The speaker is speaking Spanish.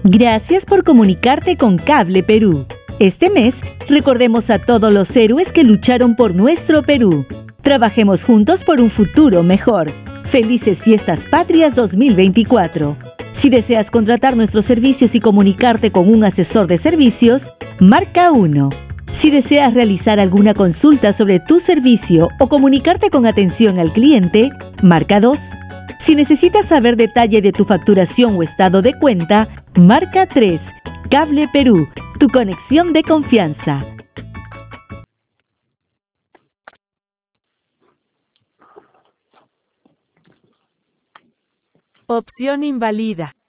Gracias por comunicarte con Cable Perú. Este mes, recordemos a todos los héroes que lucharon por nuestro Perú. Trabajemos juntos por un futuro mejor. Felices Fiestas Patrias 2024. Si deseas contratar nuestros servicios y comunicarte con un asesor de servicios, marca 1. Si deseas realizar alguna consulta sobre tu servicio o comunicarte con atención al cliente, marca 2. Si necesitas saber detalle de tu facturación o estado de cuenta, marca 3. Cable Perú, tu conexión de confianza. Opción invalida.